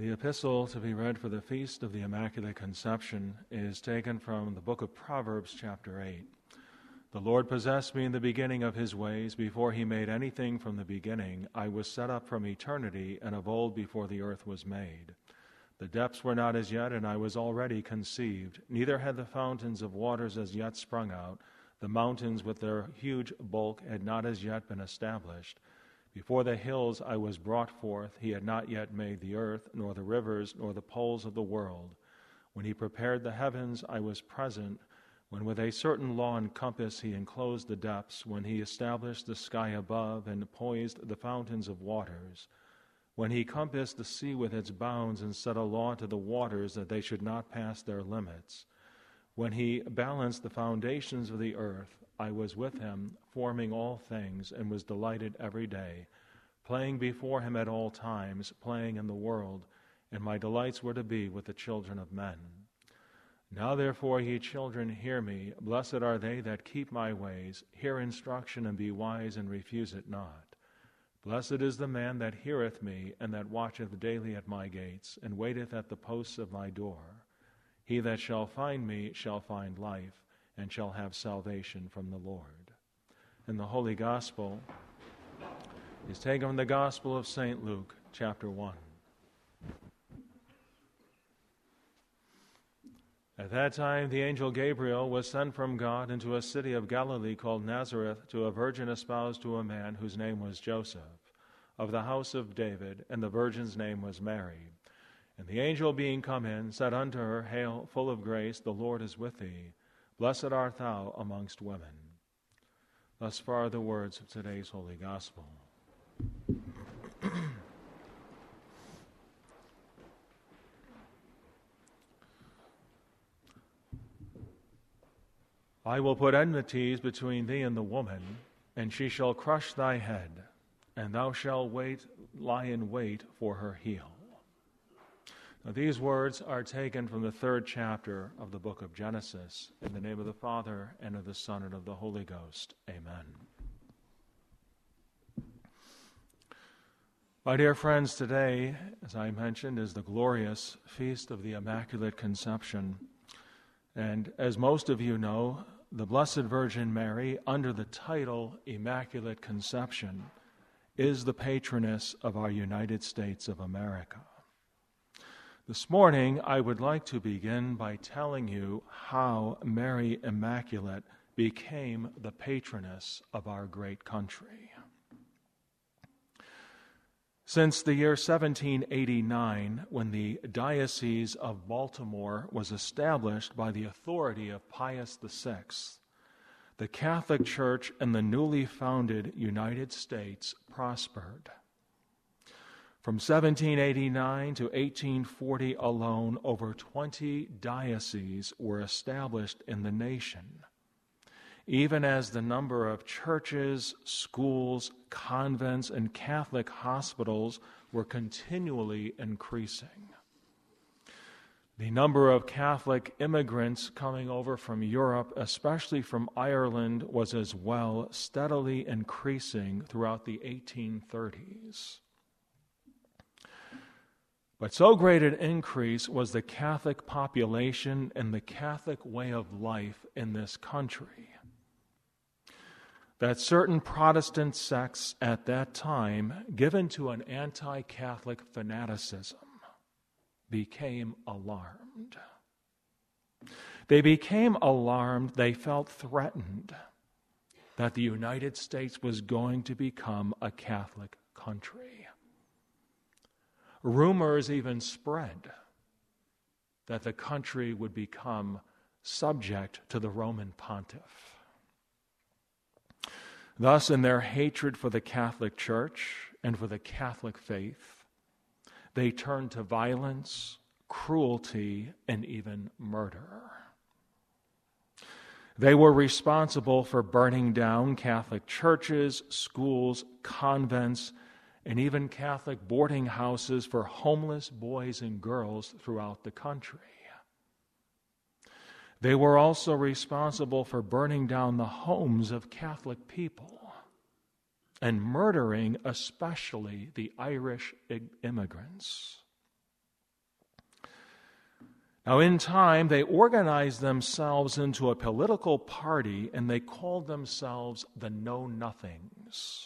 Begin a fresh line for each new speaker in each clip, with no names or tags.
The epistle to be read for the Feast of the Immaculate Conception is taken from the book of Proverbs, chapter 8. The Lord possessed me in the beginning of his ways. Before he made anything from the beginning, I was set up from eternity, and of old before the earth was made. The depths were not as yet, and I was already conceived. Neither had the fountains of waters as yet sprung out. The mountains with their huge bulk had not as yet been established. Before the hills I was brought forth. He had not yet made the earth, nor the rivers, nor the poles of the world. When he prepared the heavens, I was present. When with a certain law and compass he enclosed the depths, when he established the sky above and poised the fountains of waters, when he compassed the sea with its bounds and set a law to the waters that they should not pass their limits, when he balanced the foundations of the earth, I was with him, forming all things, and was delighted every day, playing before him at all times, playing in the world, and my delights were to be with the children of men. Now therefore, ye children, hear me. Blessed are they that keep my ways. Hear instruction, and be wise, and refuse it not. Blessed is the man that heareth me, and that watcheth daily at my gates, and waiteth at the posts of my door. He that shall find me shall find life, and shall have salvation from the Lord. And the Holy Gospel is taken from the Gospel of St. Luke, chapter 1. At that time the angel Gabriel was sent from God into a city of Galilee called Nazareth to a virgin espoused to a man whose name was Joseph, of the house of David, and the virgin's name was Mary. And the angel being come in said unto her, Hail, full of grace, the Lord is with thee. Blessed art thou amongst women. Thus far the words of today's Holy Gospel. I will put enmities between thee and the woman, and she shall crush thy head, and thou shalt lie in wait for her heel. Now, these words are taken from the 3rd chapter of the book of Genesis. In the name of the Father, and of the Son, and of the Holy Ghost. Amen. My dear friends, today, as I mentioned, is the glorious Feast of the Immaculate Conception. And as most of you know, the Blessed Virgin Mary, under the title Immaculate Conception, is the patroness of our United States of America. This morning, I would like to begin by telling you how Mary Immaculate became the patroness of our great country. Since the year 1789, when the Diocese of Baltimore was established by the authority of Pius VI, the Catholic Church in the newly founded United States prospered. From 1789 to 1840 alone, over 20 dioceses were established in the nation, even as the number of churches, schools, convents, and Catholic hospitals were continually increasing. The number of Catholic immigrants coming over from Europe, especially from Ireland, was as well steadily increasing throughout the 1830s. But so great an increase was the Catholic population and the Catholic way of life in this country that certain Protestant sects at that time, given to an anti-Catholic fanaticism, became alarmed. They became alarmed, they felt threatened that the United States was going to become a Catholic country. Rumors even spread that the country would become subject to the Roman pontiff. Thus, in their hatred for the Catholic Church and for the Catholic faith, they turned to violence, cruelty, and even murder. They were responsible for burning down Catholic churches, schools, convents, and even Catholic boarding houses for homeless boys and girls throughout the country. They were also responsible for burning down the homes of Catholic people and murdering especially the Irish immigrants. Now, in time, they organized themselves into a political party, and they called themselves the Know-Nothings.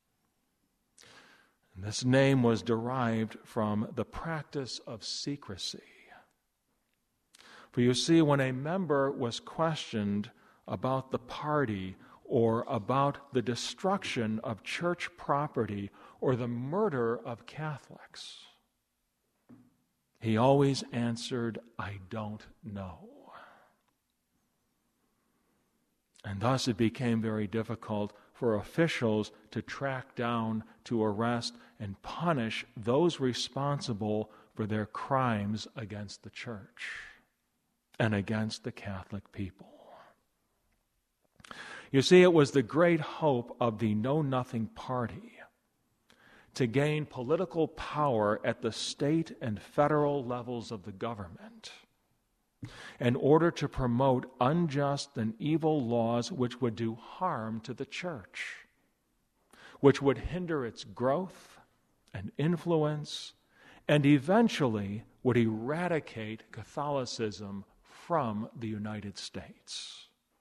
And this name was derived from the practice of secrecy. For you see, when a member was questioned about the party or about the destruction of church property or the murder of Catholics, he always answered, "I don't know." And thus it became very difficult for officials to track down, to arrest, and punish those responsible for their crimes against the church and against the Catholic people. You see, it was the great hope of the Know-Nothing Party to gain political power at the state and federal levels of the government in order to promote unjust and evil laws which would do harm to the church, which would hinder its growth and influence, and eventually would eradicate Catholicism from the United States.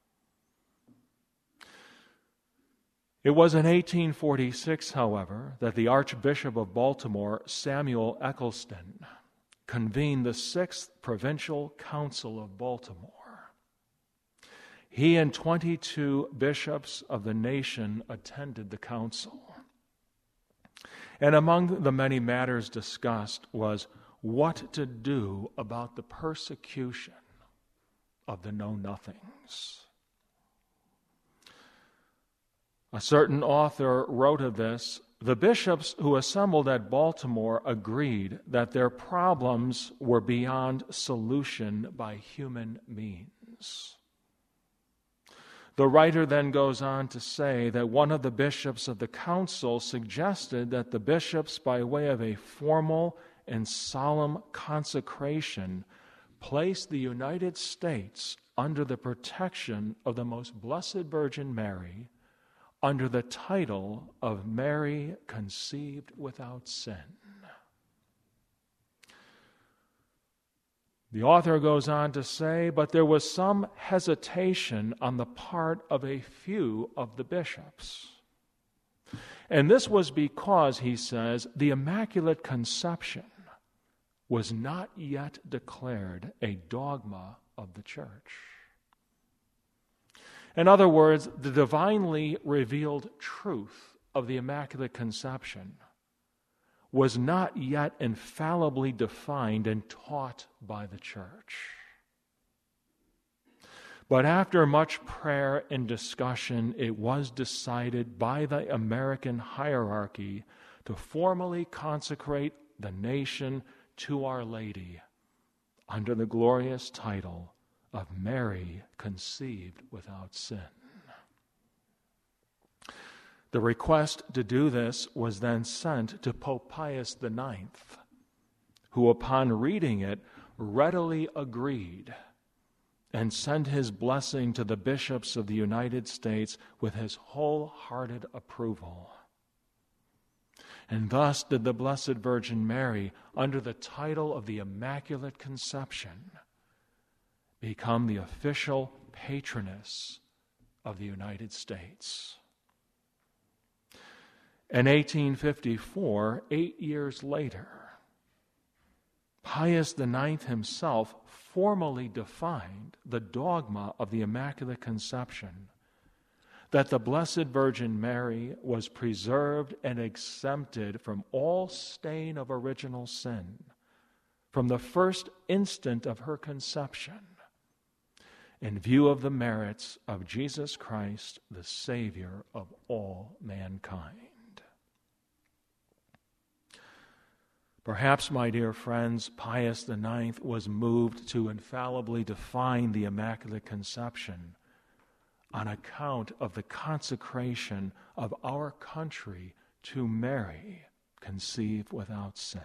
It was in 1846, however, that the Archbishop of Baltimore, Samuel Eccleston, convened the Sixth Provincial Council of Baltimore. He and 22 bishops of the nation attended the council. And among the many matters discussed was what to do about the persecution of the Know-Nothings. A certain author wrote of this, "The bishops who assembled at Baltimore agreed that their problems were beyond solution by human means." The writer then goes on to say that one of the bishops of the council suggested that the bishops, by way of a formal and solemn consecration, place the United States under the protection of the Most Blessed Virgin Mary, under the title of Mary Conceived Without Sin. The author goes on to say, but there was some hesitation on the part of a few of the bishops. And this was because, he says, the Immaculate Conception was not yet declared a dogma of the Church. In other words, the divinely revealed truth of the Immaculate Conception was not yet infallibly defined and taught by the Church. But after much prayer and discussion, it was decided by the American hierarchy to formally consecrate the nation to Our Lady under the glorious title of Mary Conceived Without Sin. The request to do this was then sent to Pope Pius IX, who upon reading it readily agreed and sent his blessing to the bishops of the United States with his wholehearted approval. And thus did the Blessed Virgin Mary, under the title of the Immaculate Conception, become the official patroness of the United States. In 1854, 8 years later, Pius IX himself formally defined the dogma of the Immaculate Conception, that the Blessed Virgin Mary was preserved and exempted from all stain of original sin from the first instant of her conception, in view of the merits of Jesus Christ, the Savior of all mankind. Perhaps, my dear friends, Pius IX was moved to infallibly define the Immaculate Conception on account of the consecration of our country to Mary, conceived without sin.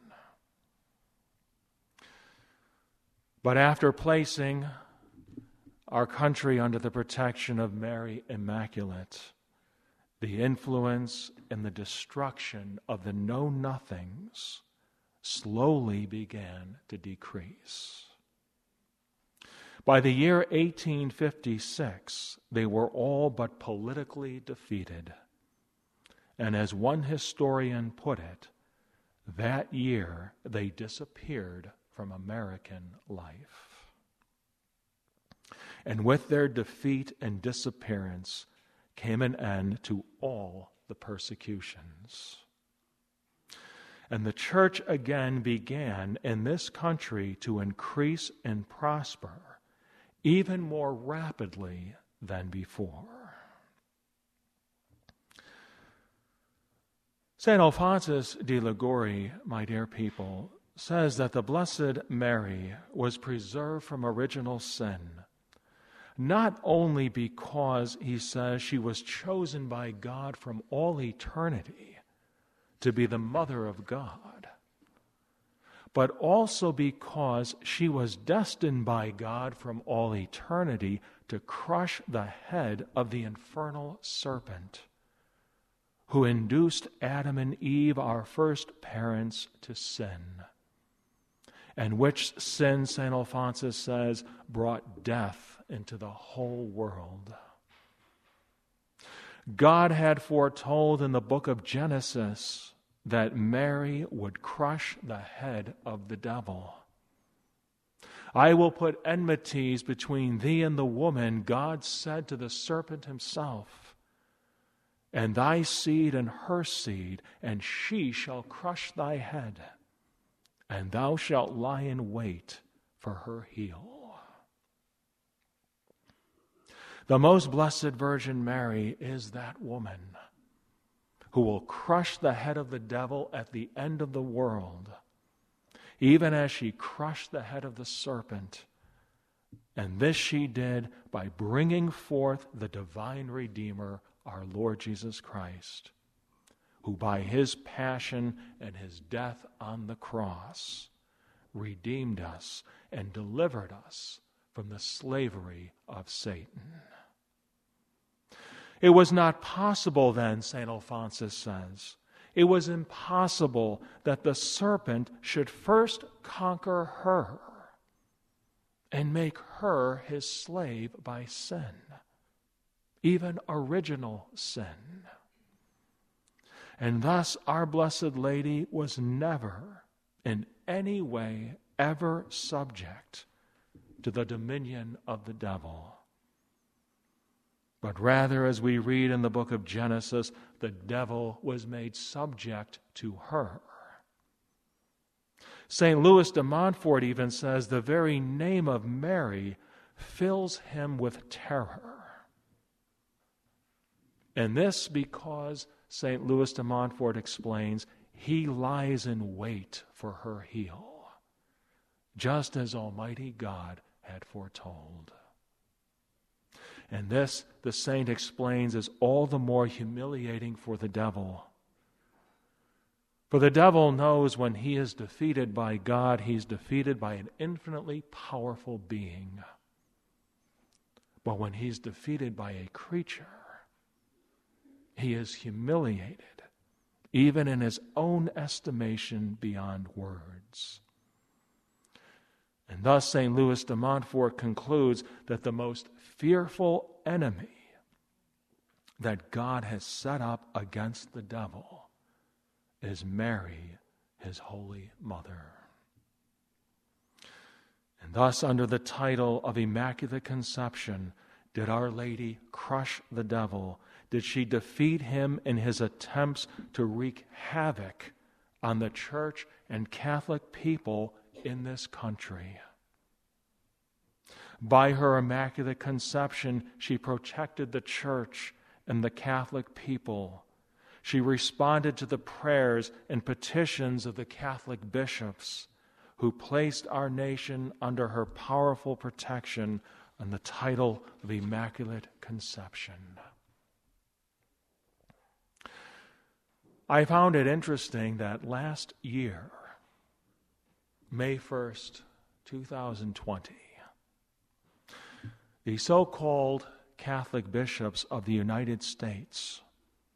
But after placing our country under the protection of Mary Immaculate, the influence and the destruction of the Know-Nothings slowly began to decrease. By the year 1856, they were all but politically defeated. And as one historian put it, that year they disappeared from American life. And with their defeat and disappearance came an end to all the persecutions. And the church again began in this country to increase and prosper even more rapidly than before. St. Alphonsus de Liguori, my dear people, says that the Blessed Mary was preserved from original sin, not only because, he says, she was chosen by God from all eternity to be the mother of God, but also because she was destined by God from all eternity to crush the head of the infernal serpent who induced Adam and Eve, our first parents, to sin, and which sin, St. Alphonsus says, brought death into the whole world. God had foretold in the book of Genesis that Mary would crush the head of the devil. I will put enmities between thee and the woman, God said to the serpent himself, and thy seed and her seed, and she shall crush thy head, and thou shalt lie in wait for her heel. The most blessed Virgin Mary is that woman who will crush the head of the devil at the end of the world, even as she crushed the head of the serpent. And this she did by bringing forth the divine Redeemer, our Lord Jesus Christ, who by his passion and his death on the cross redeemed us and delivered us from the slavery of Satan. It was not possible then, St. Alphonsus says, it was impossible that the serpent should first conquer her and make her his slave by sin, even original sin. And thus our Blessed Lady was never in any way ever subject to the dominion of the devil. But rather, as we read in the book of Genesis, the devil was made subject to her. St. Louis de Montfort even says the very name of Mary fills him with terror. And this because, St. Louis de Montfort explains, he lies in wait for her heel, just as Almighty God had foretold. And this, the saint explains, is all the more humiliating for the devil. For the devil knows when he is defeated by God, he's defeated by an infinitely powerful being. But when he's defeated by a creature, he is humiliated, even in his own estimation, beyond words. And thus St. Louis de Montfort concludes that the most fearful enemy that God has set up against the devil is Mary, his holy mother. And thus, under the title of Immaculate Conception, did Our Lady crush the devil? Did she defeat him in his attempts to wreak havoc on the church and Catholic people in this country? By her Immaculate Conception, she protected the church and the Catholic people. She responded to the prayers and petitions of the Catholic bishops who placed our nation under her powerful protection on the title of Immaculate Conception. I found it interesting that last year, May 1st, 2020, the so-called Catholic bishops of the United States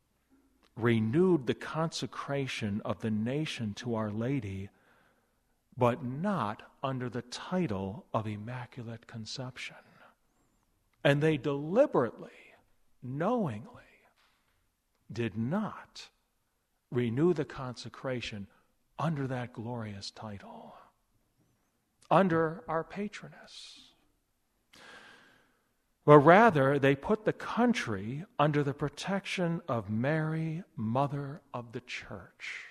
renewed the consecration of the nation to Our Lady but not under the title of Immaculate Conception. And they deliberately, knowingly, did not renew the consecration under that glorious title, under our patroness. But rather, they put the country under the protection of Mary, Mother of the Church.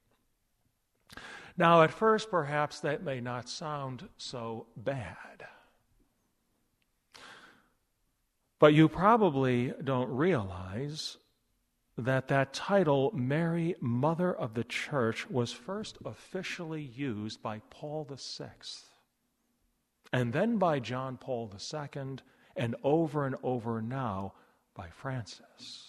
Now, at first, perhaps that may not sound so bad. But you probably don't realize that that title, Mary, Mother of the Church, was first officially used by Paul VI, and then by John Paul II, and over now by Francis.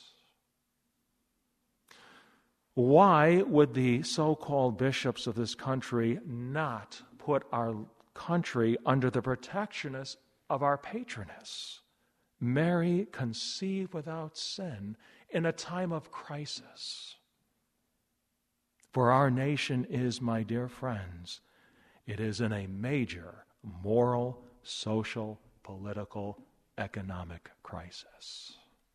Why would the so-called bishops of this country not put our country under the protectionist of our patroness, Mary, conceived without sin, in a time of crisis? For our nation is, my dear friends, it is in a major moral, social, political, economic crisis.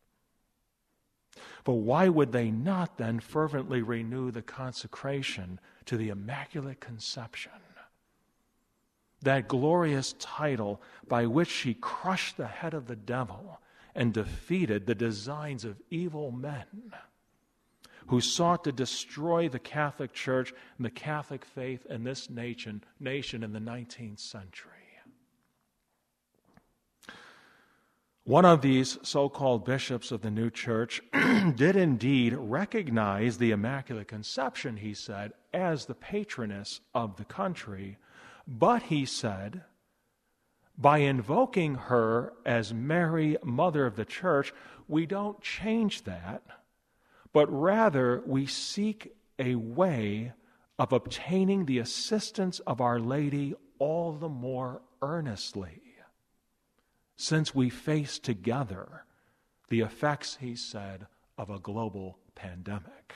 But why would they not then fervently renew the consecration to the Immaculate Conception, that glorious title by which she crushed the head of the devil and defeated the designs of evil men who sought to destroy the Catholic Church and the Catholic faith in this nation in the 19th century? One of these so-called bishops of the new church did indeed recognize the Immaculate Conception, he said, as the patroness of the country. But he said, by invoking her as Mary, Mother of the Church, we don't change that, but rather we seek a way of obtaining the assistance of Our Lady all the more earnestly, since we face together the effects, he said, of a global pandemic.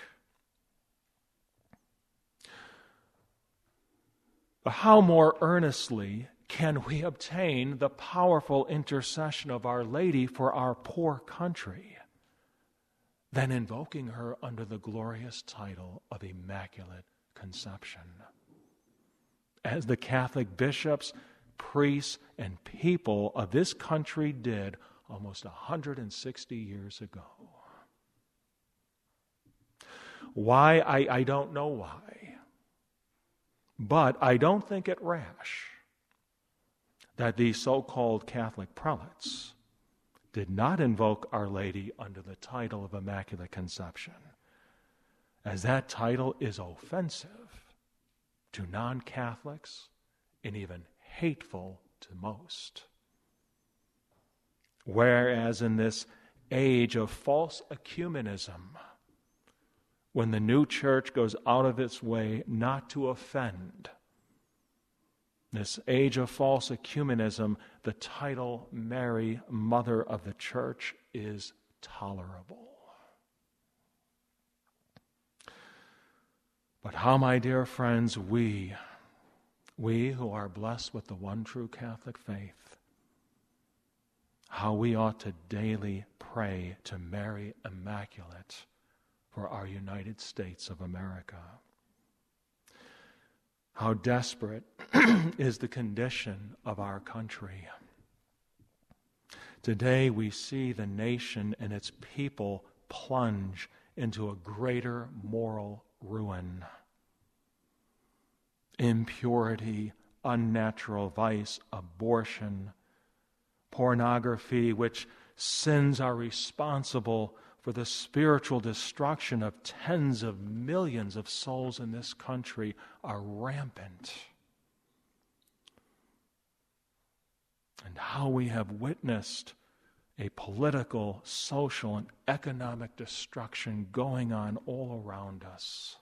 But how more earnestly can we obtain the powerful intercession of Our Lady for our poor country than invoking her under the glorious title of Immaculate Conception? As the Catholic bishops, priests, and people of this country did almost 160 years ago. Why? I don't know why. But I don't think it rash that these so-called Catholic prelates did not invoke Our Lady under the title of Immaculate Conception, as that title is offensive to non-Catholics and even hateful to most. Whereas in this age of false ecumenism, when the new church goes out of its way not to offend, this age of false ecumenism, the title Mary, Mother of the Church, is tolerable. But how, my dear friends, we who are blessed with the one true Catholic faith, how we ought to daily pray to Mary Immaculate for our United States of America. How desperate is the condition of our country. Today we see the nation and its people plunge into a greater moral ruin. Impurity, unnatural vice, abortion, pornography, which sins are responsible for the spiritual destruction of tens of millions of souls in this country, are rampant. And how we have witnessed a political, social, and economic destruction going on all around us,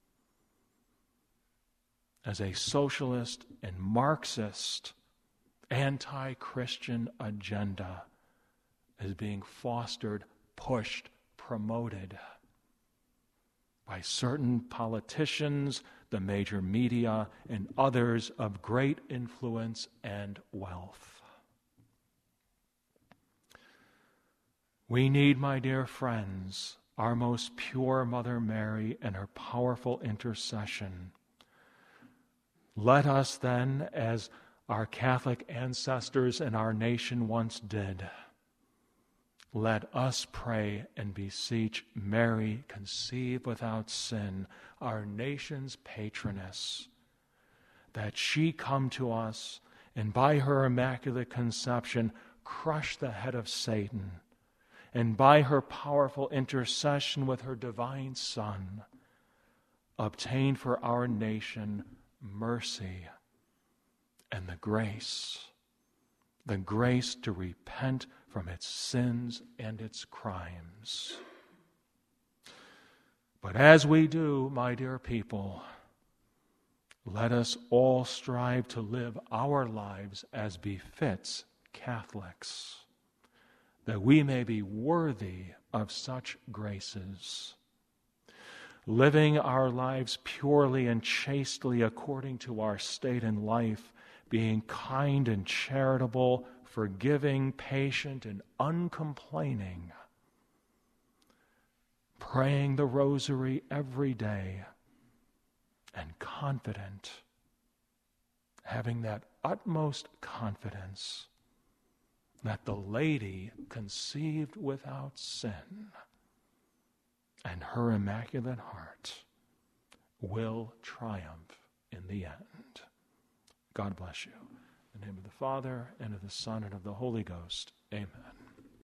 as a socialist and Marxist anti-Christian agenda is being fostered, pushed, promoted by certain politicians, the major media, and others of great influence and wealth. We need, my dear friends, our most pure Mother Mary and her powerful intercession. Let us then, as our Catholic ancestors and our nation once did, let us pray and beseech Mary, conceived without sin, our nation's patroness, that she come to us and by her Immaculate Conception crush the head of Satan, and by her powerful intercession with her divine Son, obtain for our nation mercy and the grace to repent from its sins and its crimes. But as we do, my dear people, let us all strive to live our lives as befits Catholics, that we may be worthy of such graces, living our lives purely and chastely according to our state in life, being kind and charitable, forgiving, patient, and uncomplaining, praying the rosary every day, and confident, having that utmost confidence that the Lady conceived without sin and her Immaculate Heart will triumph in the end. God bless you. In the name of the Father, and of the Son, and of the Holy Ghost. Amen.